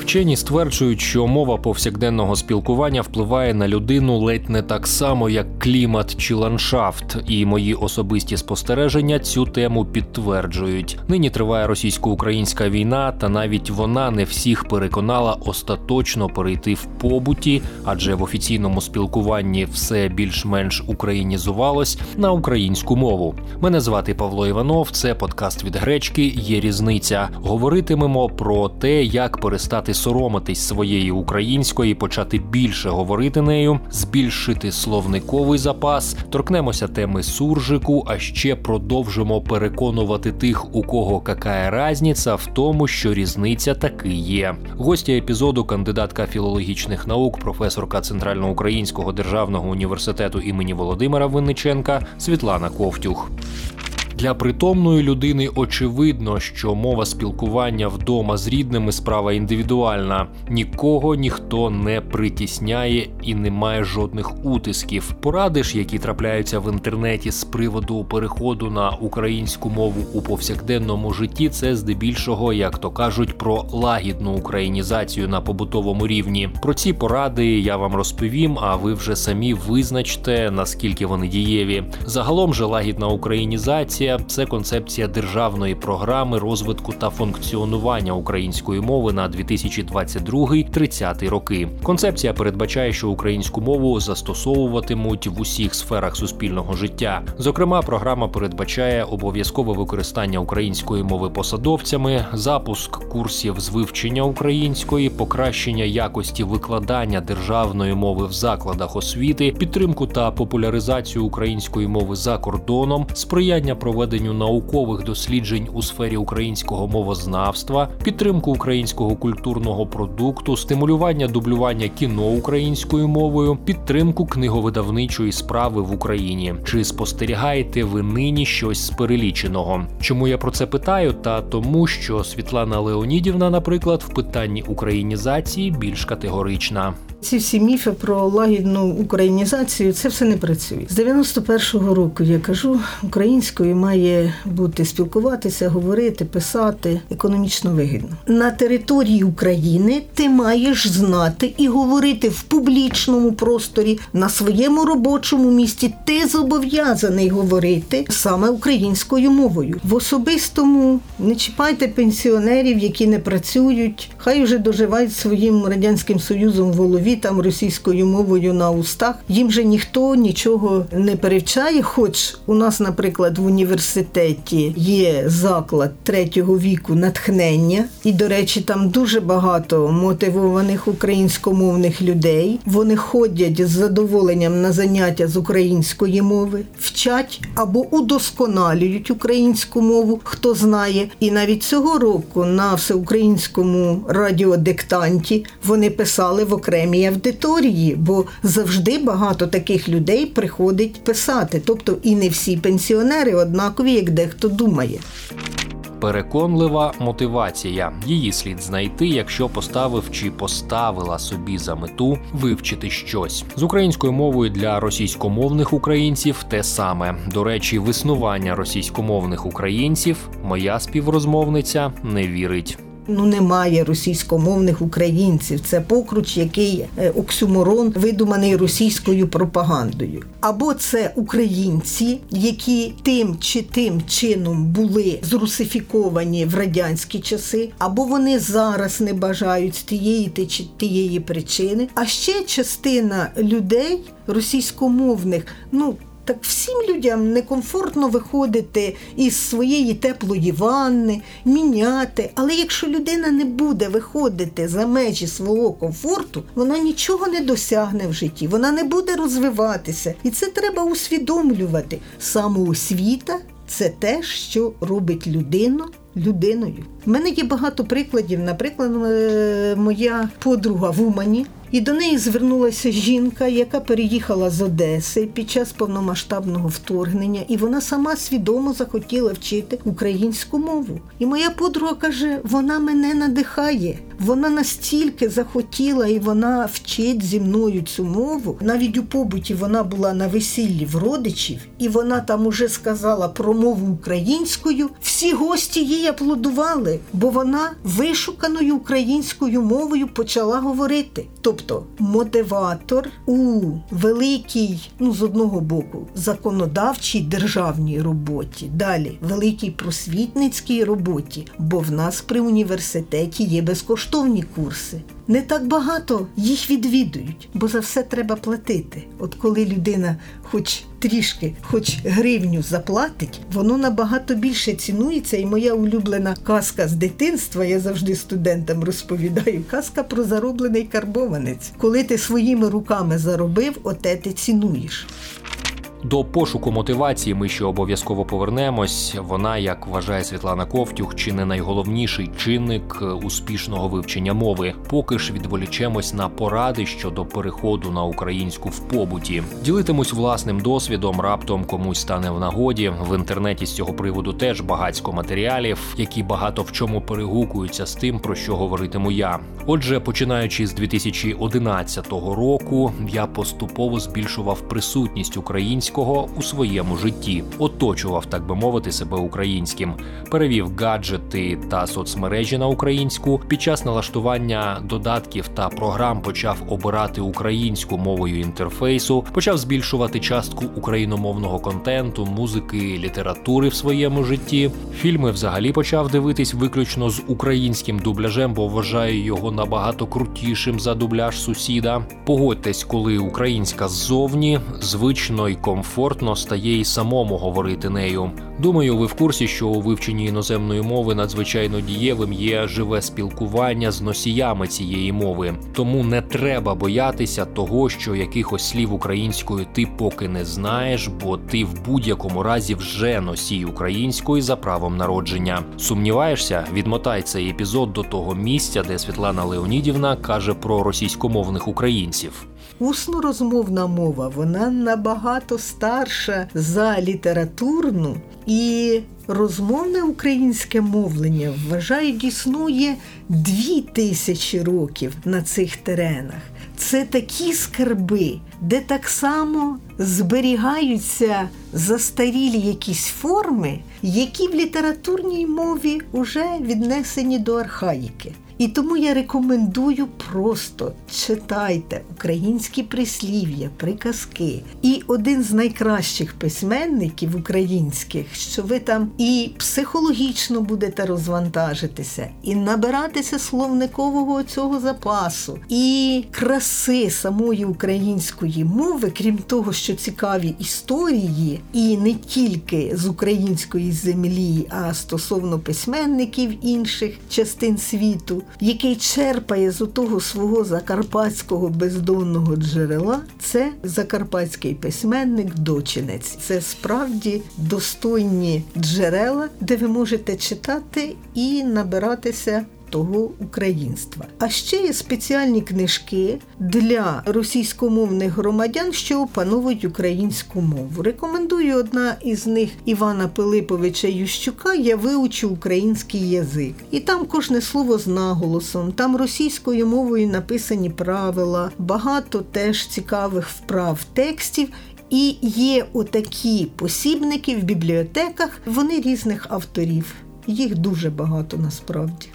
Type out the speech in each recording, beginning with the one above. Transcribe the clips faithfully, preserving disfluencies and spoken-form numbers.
Вчені стверджують, що мова повсякденного спілкування впливає на людину ледь не так само, як клімат чи ландшафт. І мої особисті спостереження цю тему підтверджують. Нині триває російсько-українська війна, та навіть вона не всіх переконала остаточно перейти в побуті, адже в офіційному спілкуванні все більш-менш українізувалось, на українську мову. Мене звати Павло Іванов, це подкаст від Гречки «Є різниця». Говоритимемо про те, як перестати соромитись своєї української, почати більше говорити нею, збільшити словниковий запас, торкнемося теми суржику, а ще продовжимо переконувати тих, у кого какая разниця, в тому, що різниця таки є. Гостя епізоду – кандидатка філологічних наук, професорка Центральноукраїнського державного університету імені Володимира Винниченка Світлана Ковтюх. Для притомної людини очевидно, що мова спілкування вдома з рідними – справа індивідуальна. Нікого ніхто не притісняє і немає жодних утисків. Поради ж, які трапляються в інтернеті з приводу переходу на українську мову у повсякденному житті – це здебільшого, як то кажуть, про лагідну українізацію на побутовому рівні. Про ці поради я вам розповім, а ви вже самі визначте, наскільки вони дієві. Загалом же лагідна українізація – це концепція державної програми розвитку та функціонування української мови на дві тисячі двадцять другий - тридцятий роки. Концепція передбачає, що українську мову застосовуватимуть в усіх сферах суспільного життя. Зокрема, програма передбачає обов'язкове використання української мови посадовцями, запуск курсів з вивчення української, покращення якості викладання державної мови в закладах освіти, підтримку та популяризацію української мови за кордоном, сприяння проведенню наукових досліджень у сфері українського мовознавства, підтримку українського культурного продукту, стимулювання дублювання кіно українською мовою, підтримку книговидавничої справи в Україні. Чи спостерігаєте ви нині щось з переліченого? Чому я про це питаю? Та тому, що Світлана Леонідівна, наприклад, в питанні українізації більш категорична. Ці всі міфи про лагідну українізацію – це все не працює. З дев'яносто першого року, я кажу, українською має бути спілкуватися, говорити, писати економічно вигідно. На території України ти маєш знати і говорити в публічному просторі, на своєму робочому місці. Ти зобов'язаний говорити саме українською мовою. В особистому не чіпайте пенсіонерів, які не працюють, хай вже доживають своїм Радянським Союзом в голові, там російською мовою на устах. Їм же ніхто нічого не перевчає, хоч у нас, наприклад, в університеті є заклад третього віку натхнення, і, до речі, там дуже багато мотивованих українськомовних людей. Вони ходять з задоволенням на заняття з української мови, вчать або удосконалюють українську мову, хто знає. І навіть цього року на всеукраїнському радіодиктанті вони писали в окремій аудиторії, бо завжди багато таких людей приходить писати. Тобто і не всі пенсіонери однакові, як дехто думає. Переконлива мотивація. Її слід знайти, якщо поставив чи поставила собі за мету вивчити щось. З українською мовою для російськомовних українців те саме. До речі, в існування російськомовних українців моя співрозмовниця не вірить. Ну, немає російськомовних українців. Це покруч, який оксюморон, видуманий російською пропагандою. Або це українці, які тим чи тим чином були зрусифіковані в радянські часи, або вони зараз не бажають з тієї чи тієї причини. А ще частина людей російськомовних, ну, так всім людям некомфортно виходити із своєї теплої ванни, міняти. Але якщо людина не буде виходити за межі свого комфорту, вона нічого не досягне в житті, вона не буде розвиватися. І це треба усвідомлювати. Самоосвіта – це те, що робить людину людиною. У мене є багато прикладів. Наприклад, моя подруга в Умані, і до неї звернулася жінка, яка переїхала з Одеси під час повномасштабного вторгнення, і вона сама свідомо захотіла вчити українську мову. І моя подруга каже, вона мене надихає. Вона настільки захотіла, і вона вчить зі мною цю мову. Навіть у побуті вона була на весіллі в родичів, і вона там уже сказала про мову українською. Всі гості їй її аплодували, бо вона вишуканою українською мовою почала говорити. Тобто мотиватор у великій, ну з одного боку, законодавчій державній роботі, далі великій просвітницькій роботі, бо в нас при університеті є безкоштовні курси. Не так багато їх відвідують, бо за все треба платити. От коли людина хоч трішки, хоч гривню заплатить, воно набагато більше цінується. І моя улюблена казка з дитинства, я завжди студентам розповідаю, казка про зароблений карбованець. Коли ти своїми руками заробив, оте ти цінуєш. До пошуку мотивації ми ще обов'язково повернемось. Вона, як вважає Світлана Ковтюх, чи не найголовніший чинник успішного вивчення мови. Поки ж відволічемось на поради щодо переходу на українську в побуті. Ділитимусь власним досвідом, раптом комусь стане в нагоді. В інтернеті з цього приводу теж багатько матеріалів, які багато в чому перегукуються з тим, про що говоритиму я. Отже, починаючи з дві тисячі одинадцятого року, я поступово збільшував присутність українського у своєму житті, оточував, так би мовити, себе українським, перевів гаджети та соцмережі на українську, під час налаштування додатків та програм почав обирати українську мовою інтерфейсу, почав збільшувати частку україномовного контенту, музики, літератури в своєму житті. Фільми взагалі почав дивитись виключно з українським дубляжем, бо вважаю його набагато крутішим за дубляж сусіда. Погодьтесь, коли українська ззовні, звично й комфортно стає й самому говорити нею. Думаю, ви в курсі, що у вивченні іноземної мови надзвичайно дієвим є живе спілкування з носіями цієї мови. Тому не треба боятися того, що якихось слів українською ти поки не знаєш, бо ти в будь-якому разі вже носій української за правом народження. Сумніваєшся? Відмотай цей епізод до того місця, де Світлана Леонідівна каже про російськомовних українців. Усно-розмовна мова, вона набагато старша за літературну, і розмовне українське мовлення, вважають, існує дві тисячі років на цих теренах. Це такі скарби, де так само зберігаються застарілі якісь форми, які в літературній мові вже віднесені до архаїки. І тому я рекомендую просто читайте українські прислів'я, приказки. І один з найкращих письменників українських, що ви там і психологічно будете розвантажитися, і набиратися словникового цього запасу, і краси самої української мови, крім того, що цікаві історії, і не тільки з української землі, а стосовно письменників інших частин світу, який черпає з того свого закарпатського бездонного джерела, це закарпатський письменник Дочинець. Це справді достойні джерела, де ви можете читати і набиратися того українства. А ще є спеціальні книжки для російськомовних громадян, що опановують українську мову. Рекомендую одна із них Івана Пилиповича Ющука «Я вивчу український язик». І там кожне слово з наголосом, там російською мовою написані правила, багато теж цікавих вправ текстів. І є отакі посібники в бібліотеках, вони різних авторів. Їх дуже багато насправді.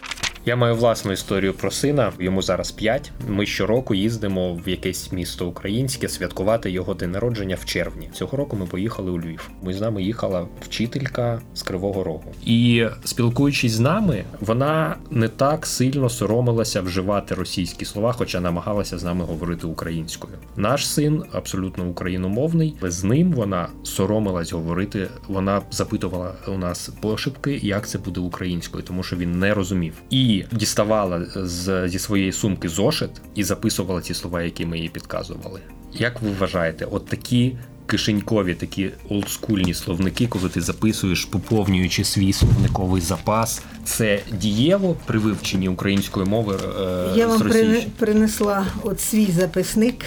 Я маю власну історію про сина, йому зараз п'ять. Ми щороку їздимо в якесь місто українське святкувати його день народження в червні. Цього року ми поїхали у Львів. Ми з нами їхала вчителька з Кривого Рогу. І спілкуючись з нами, вона не так сильно соромилася вживати російські слова, хоча намагалася з нами говорити українською. Наш син абсолютно україномовний, але з ним вона соромилась говорити, вона запитувала у нас пошепки, як це буде українською, тому що він не розумів. І діставала з, зі своєї сумки зошит і записувала ті слова, які ми їй підказували. Як ви вважаєте, от такі кишенькові, такі олдскульні словники, коли ти записуєш, поповнюючи свій словниковий запас, це дієво при вивченні української мови е, Я з вам російською? принесла от свій записник.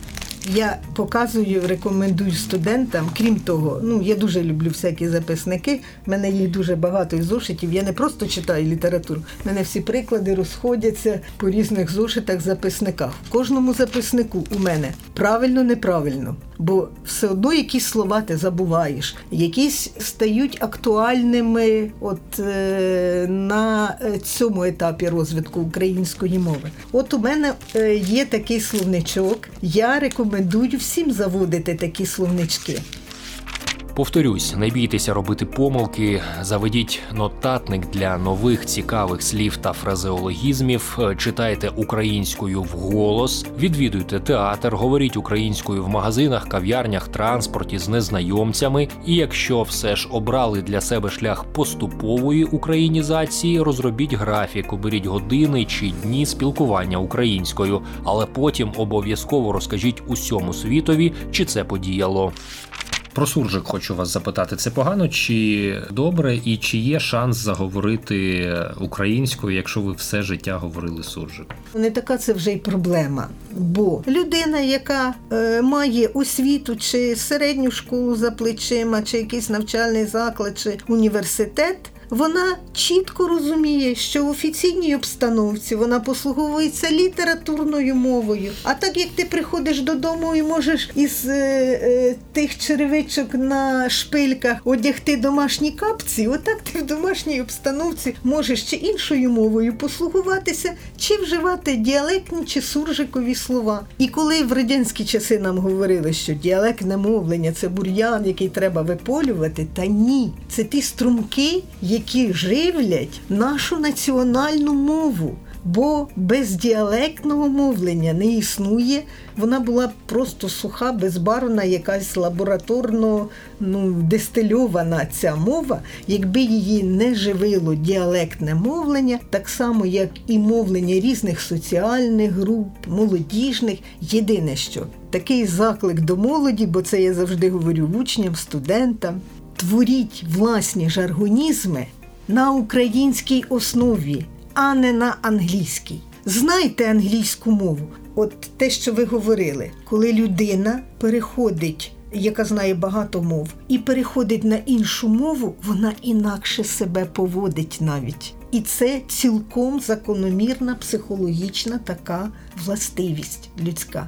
Я показую, рекомендую студентам. Крім того, ну, я дуже люблю всякі записники, в мене їх дуже багато із зошитів. Я не просто читаю літературу, в мене всі приклади розходяться по різних зошитах, записниках. В кожному записнику у мене правильно-неправильно, бо все одно якісь слова ти забуваєш, якісь стають актуальними от е, на цьому етапі розвитку української мови. От у мене е, є такий словничок, я рекомендую всім заводити такі словнички. Повторюсь, не бійтеся робити помилки, заведіть нотатник для нових цікавих слів та фразеологізмів, читайте українською вголос, відвідуйте театр, говоріть українською в магазинах, кав'ярнях, транспорті з незнайомцями. І якщо все ж обрали для себе шлях поступової українізації, розробіть графік, оберіть години чи дні спілкування українською, але потім обов'язково розкажіть усьому світові, чи це подіяло. Про суржик хочу вас запитати. Це погано чи добре? І чи є шанс заговорити українською, якщо ви все життя говорили суржик? Не така це вже й проблема. Бо людина, яка е, має освіту чи середню школу за плечима, чи якийсь навчальний заклад, чи університет, вона чітко розуміє, що в офіційній обстановці вона послуговується літературною мовою. А так як ти приходиш додому і можеш із е, е, тих черевичок на шпильках одягти домашні капці, отак ти в домашній обстановці можеш чи іншою мовою послугуватися, чи вживати діалектні чи суржикові слова. І коли в радянські часи нам говорили, що діалектне мовлення – це бур'ян, який треба виполювати, та ні. Це ті струмки, які живлять нашу національну мову. Бо без діалектного мовлення не існує, вона була просто суха, безбарвна, якась лабораторно ну, дистильована ця мова, якби її не живило діалектне мовлення, так само, як і мовлення різних соціальних груп, молодіжних. Єдине що, такий заклик до молоді, бо це я завжди говорю учням, студентам, творіть власні жаргонізми на українській основі, а не на англійській. Знайте англійську мову. От те, що ви говорили, коли людина переходить, яка знає багато мов, і переходить на іншу мову, вона інакше себе поводить навіть. І це цілком закономірна психологічна така властивість людська.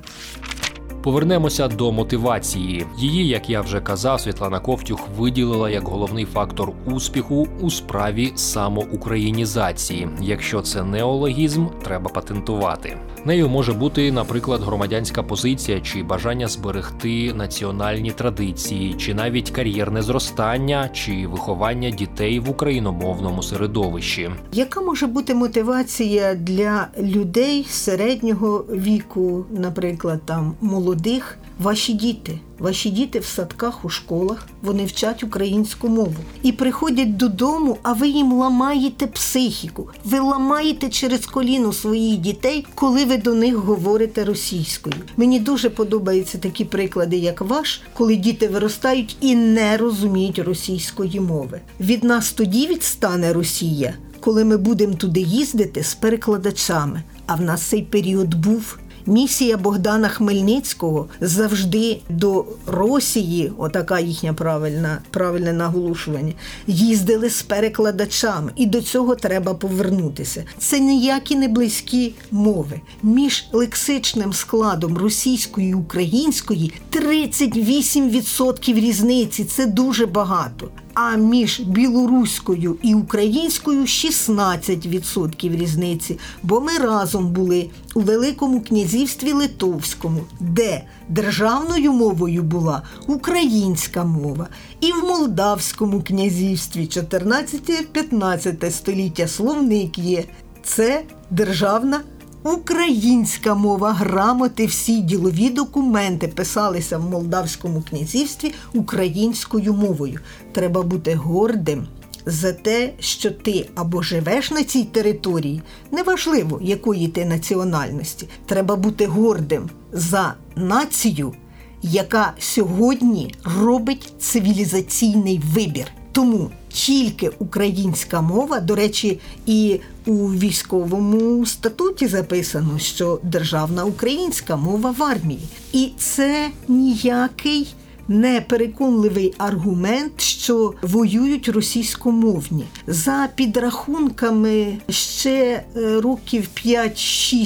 Повернемося до мотивації. Її, як я вже казав, Світлана Ковтюх виділила як головний фактор успіху у справі самоукраїнізації. Якщо це неологізм, треба патентувати. Нею може бути, наприклад, громадянська позиція чи бажання зберегти національні традиції, чи навіть кар'єрне зростання, чи виховання дітей в україномовному середовищі. Яка може бути мотивація для людей середнього віку, наприклад, там молодих? Ваші діти, ваші діти в садках, у школах, вони вчать українську мову. І приходять додому, а ви їм ламаєте психіку. Ви ламаєте через коліно своїх дітей, коли ви до них говорите російською. Мені дуже подобаються такі приклади, як ваш, коли діти виростають і не розуміють російської мови. Від нас тоді відстане Росія, коли ми будемо туди їздити з перекладачами. А в нас цей період був. Місія Богдана Хмельницького завжди до Росії, отака їхня правильна, правильне наголошування, їздили з перекладачами. І до цього треба повернутися. Це ніякі не близькі мови. Між лексичним складом російської і української тридцять вісім відсотків різниці. Це дуже багато. А між білоруською і українською шістнадцять відсотків різниці, бо ми разом були у Великому князівстві Литовському, де державною мовою була українська мова. І в Молдавському князівстві чотирнадцяте-п'ятнадцяте століття словник є. Це державна українська мова, грамоти, всі ділові документи писалися в Молдавському князівстві українською мовою. Треба бути гордим за те, що ти або живеш на цій території, неважливо, якої ти національності. Треба бути гордим за націю, яка сьогодні робить цивілізаційний вибір. Тому тільки українська мова, до речі, і у військовому статуті записано, що державна українська мова в армії. І це ніякий непереконливий аргумент, що воюють російськомовні. За підрахунками ще років п'ять-шість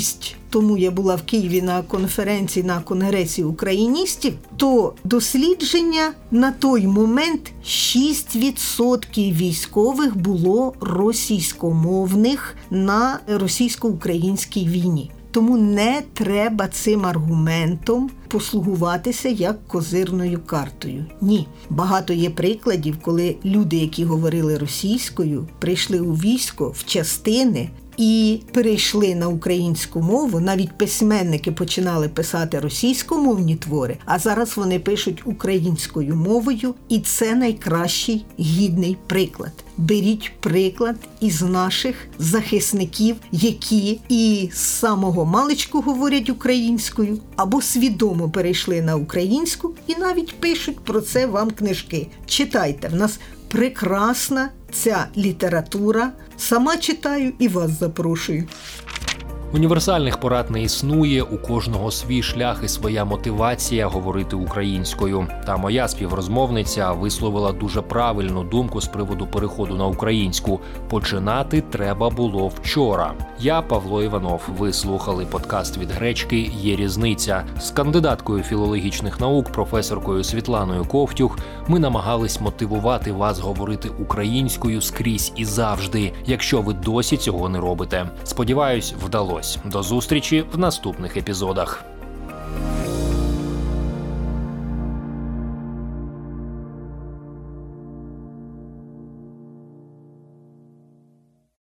тому я була в Києві на конференції, на конгресі україністів, то дослідження на той момент шість відсотків військових було російськомовних на російсько-українській війні. Тому не треба цим аргументом послугуватися як козирною картою. Ні. Багато є прикладів, коли люди, які говорили російською, прийшли у військо, в частини і перейшли на українську мову. Навіть письменники починали писати російськомовні твори, а зараз вони пишуть українською мовою, і це найкращий гідний приклад. Беріть приклад із наших захисників, які і з самого маличку говорять українською, або свідомо перейшли на українську і навіть пишуть про це вам книжки. Читайте, в нас прекрасна ця література. Сама читаю і вас запрошую. Універсальних порад не існує, у кожного свій шлях і своя мотивація говорити українською. Та моя співрозмовниця висловила дуже правильну думку з приводу переходу на українську. Починати треба було вчора. Я, Павло Іванов, ви слухали подкаст «Від гречки. Є різниця». З кандидаткою філологічних наук, професоркою Світланою Ковтюх, ми намагались мотивувати вас говорити українською скрізь і завжди, якщо ви досі цього не робите. Сподіваюсь, вдалося. До зустрічі в наступних епізодах.